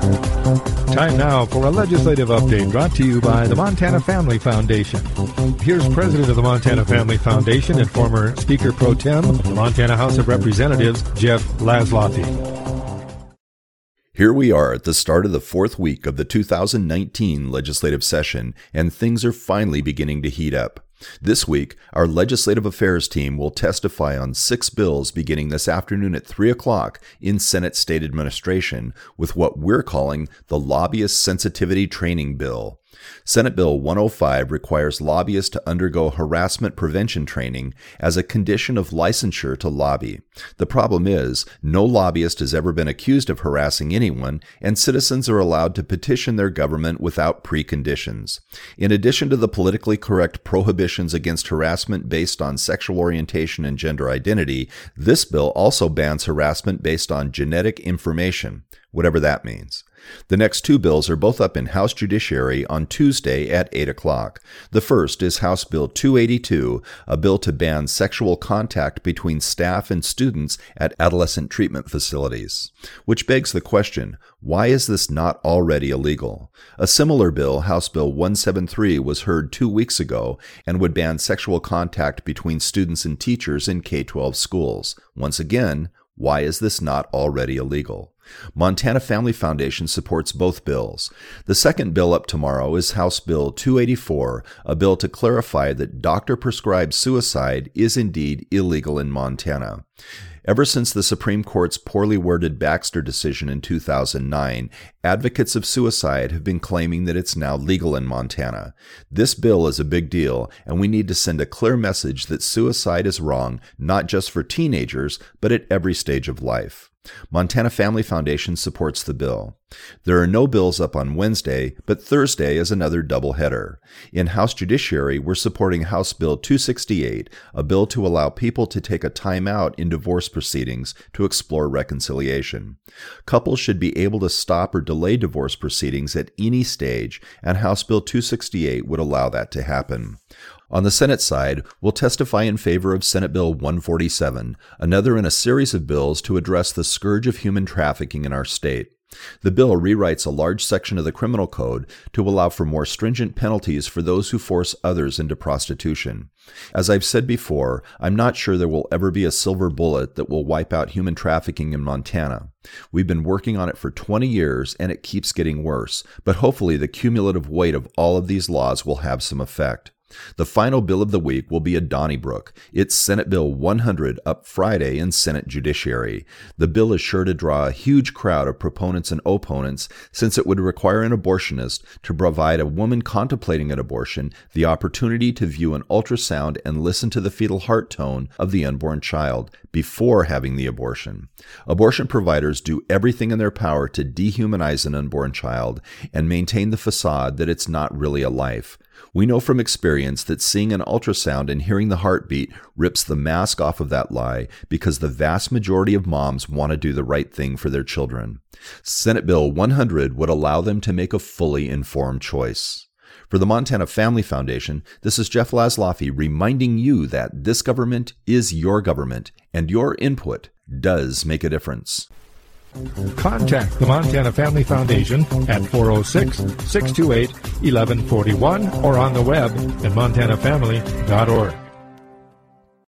Time now for a legislative update brought to you by the Montana Family Foundation. Here's President of the Montana Family Foundation and former Speaker Pro Tem, the Montana House of Representatives, Jeff Laszloffy. Here we are at the start of the fourth week of the 2019 legislative session, and things are finally beginning to heat up. This week, our Legislative Affairs team will testify on 6 bills beginning this afternoon at 3 o'clock in Senate State Administration with what we're calling the Lobbyist Sensitivity Training Bill. Senate Bill 105 requires lobbyists to undergo harassment prevention training as a condition of licensure to lobby. The problem is, no lobbyist has ever been accused of harassing anyone, and citizens are allowed to petition their government without preconditions. In addition to the politically correct prohibitions against harassment based on sexual orientation and gender identity, this bill also bans harassment based on genetic information, whatever that means. The next 2 bills are both up in House Judiciary on Tuesday at 8 o'clock. The first is House Bill 282, a bill to ban sexual contact between staff and students at adolescent treatment facilities. Which begs the question, why is this not already illegal? A similar bill, House Bill 173, was heard 2 weeks ago and would ban sexual contact between students and teachers in K-12 schools. Once again, why is this not already illegal? Montana Family Foundation supports both bills. The second bill up tomorrow is House Bill 284, a bill to clarify that doctor-prescribed suicide is indeed illegal in Montana. Ever since the Supreme Court's poorly worded Baxter decision in 2009, advocates of suicide have been claiming that it's now legal in Montana. This bill is a big deal, and we need to send a clear message that suicide is wrong, not just for teenagers, but at every stage of life. Montana Family Foundation supports the bill. There are no bills up on Wednesday, but Thursday is another doubleheader. In House Judiciary, we're supporting House Bill 268, a bill to allow people to take a time out in divorce proceedings to explore reconciliation. Couples should be able to stop or delay divorce proceedings at any stage, and House Bill 268 would allow that to happen. On the Senate side, we'll testify in favor of Senate Bill 147, another in a series of bills to address the scourge of human trafficking in our state. The bill rewrites a large section of the criminal code to allow for more stringent penalties for those who force others into prostitution. As I've said before, I'm not sure there will ever be a silver bullet that will wipe out human trafficking in Montana. We've been working on it for 20 years and it keeps getting worse, but hopefully the cumulative weight of all of these laws will have some effect. The final bill of the week will be a Donnybrook. It's Senate Bill 100 up Friday in Senate Judiciary. The bill is sure to draw a huge crowd of proponents and opponents since it would require an abortionist to provide a woman contemplating an abortion the opportunity to view an ultrasound and listen to the fetal heart tone of the unborn child before having the abortion. Abortion providers do everything in their power to dehumanize an unborn child and maintain the facade that it's not really a life. We know from experience that seeing an ultrasound and hearing the heartbeat rips the mask off of that lie because the vast majority of moms want to do the right thing for their children. Senate Bill 100 would allow them to make a fully informed choice. For the Montana Family Foundation, this is Jeff Laszloffy reminding you that this government is your government, and your input does make a difference. Contact the Montana Family Foundation at 406-628-1141 or on the web at montanafamily.org.